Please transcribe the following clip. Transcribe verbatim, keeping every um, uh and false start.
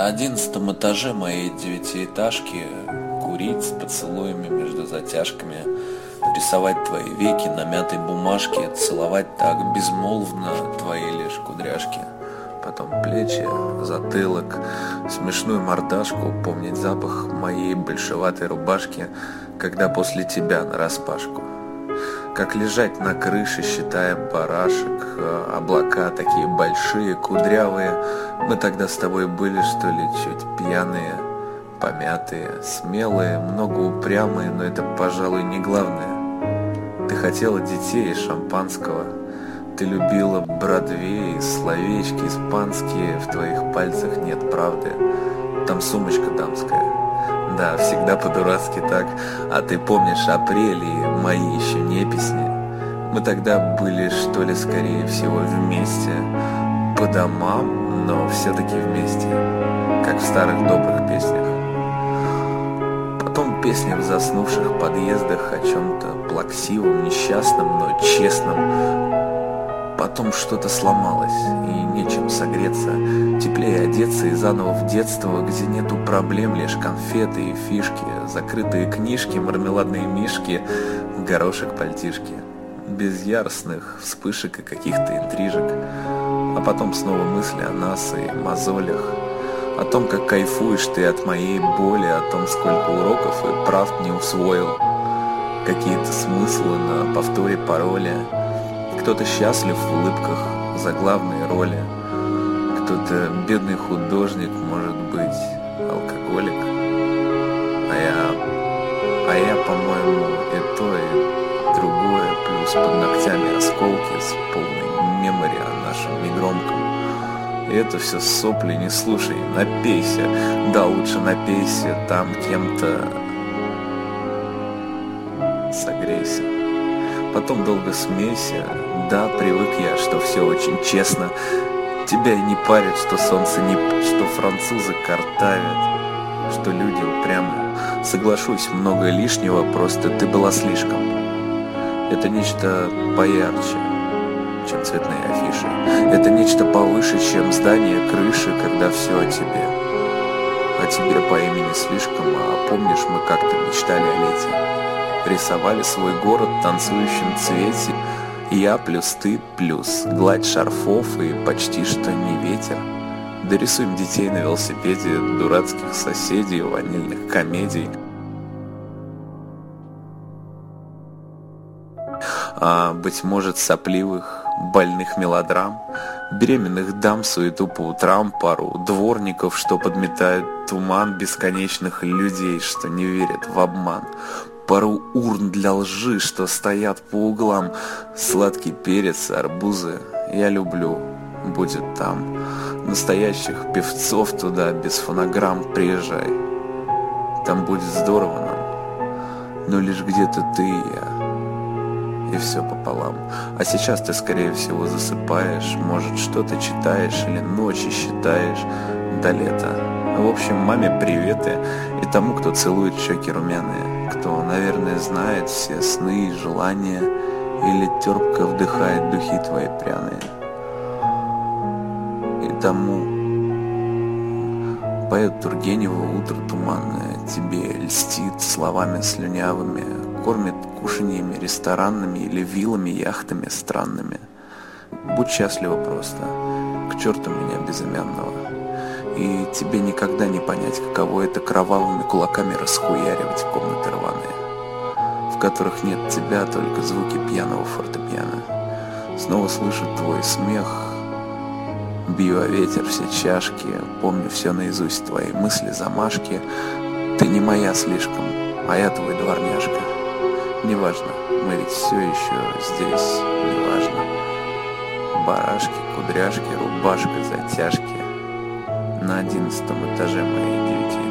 На одиннадцатом этаже моей девятиэтажки курить с поцелуями между затяжками, рисовать твои веки на мятой бумажке, целовать так безмолвно твои лишь кудряшки. Потом плечи, затылок, смешную мордашку, помнить запах моей большеватой рубашки, когда после тебя нараспашку. Как лежать на крыше, считая барашек, облака такие большие, кудрявые. Мы тогда с тобой были, что ли, чуть пьяные, помятые, смелые, много упрямые, но это, пожалуй, не главное. Ты хотела детей и шампанского. Ты любила Бродвей, словечки испанские, в твоих пальцах нет правды. Там сумочка дамская. Да, всегда по-дурацки так. А ты помнишь апрель и мои еще не песни? Мы тогда были, что ли, скорее всего, вместе. По домам, но все-таки вместе. Как в старых добрых песнях. Потом песни в заснувших подъездах о чем-то плаксивом, несчастном, но честном. Потом что-то сломалось, и нечем согреться, теплее одеться и заново в детство, где нету проблем, лишь конфеты и фишки, закрытые книжки, мармеладные мишки, горошек пальтишки, без яростных вспышек и каких-то интрижек. А потом снова мысли о нас и мозолях, о том, как кайфуешь ты от моей боли, о том, сколько уроков и правд не усвоил, какие-то смыслы на повторе пароля. Кто-то счастлив в улыбках за главные роли, кто-то бедный художник, может быть, алкоголик. А я, а я, по-моему, и то, и другое, плюс под ногтями осколки с полной мемори о нашем негромком. И это все сопли, не слушай, напейся, да лучше напейся, там кем-то согрейся. Потом долго смейся, да, привык я, что все очень честно. Тебя и не парит, что солнце не... что французы картавят, что люди упрямы. Соглашусь, много лишнего, просто ты была слишком. Это нечто поярче, чем цветные афиши. Это нечто повыше, чем здание крыши, когда все о тебе. О тебе по имени слишком, а помнишь, мы как-то мечтали о лете. Рисовали свой город в танцующем цвете. Я плюс ты плюс гладь шарфов и почти что не ветер. Дорисуем детей на велосипеде, дурацких соседей, ванильных комедий. А, быть может, сопливых, больных мелодрам, беременных дам, суету по утрам, пару дворников, что подметают туман, бесконечных людей, что не верят в обман. Пару урн для лжи, что стоят по углам, сладкий перец, арбузы, я люблю, будет там. Настоящих певцов туда без фонограмм приезжай. Там будет здорово нам, но лишь где-то ты и я, и все пополам. А сейчас ты, скорее всего, засыпаешь, может, что-то читаешь или ночи считаешь до лета. В общем, маме приветы и тому, кто целует щеки румяные, кто, наверное, знает все сны и желания или терпко вдыхает духи твои пряные. И тому поет Тургенева утро туманное, тебе льстит словами слюнявыми, кормит кушаньями ресторанными или виллами, яхтами странными. Будь счастлива просто, к черту меня безымянного. И тебе никогда не понять, каково это кровавыми кулаками расхуяривать комнаты рваные, в которых нет тебя, только звуки пьяного фортепиано. Снова слышу твой смех, бью о ветер все чашки, помню все наизусть твои мысли, замашки. Ты не моя слишком, а я твой дворняжка. Неважно, мы ведь все еще здесь, неважно. Барашки, кудряшки, рубашка, затяжки. На одиннадцатом этаже моей девяти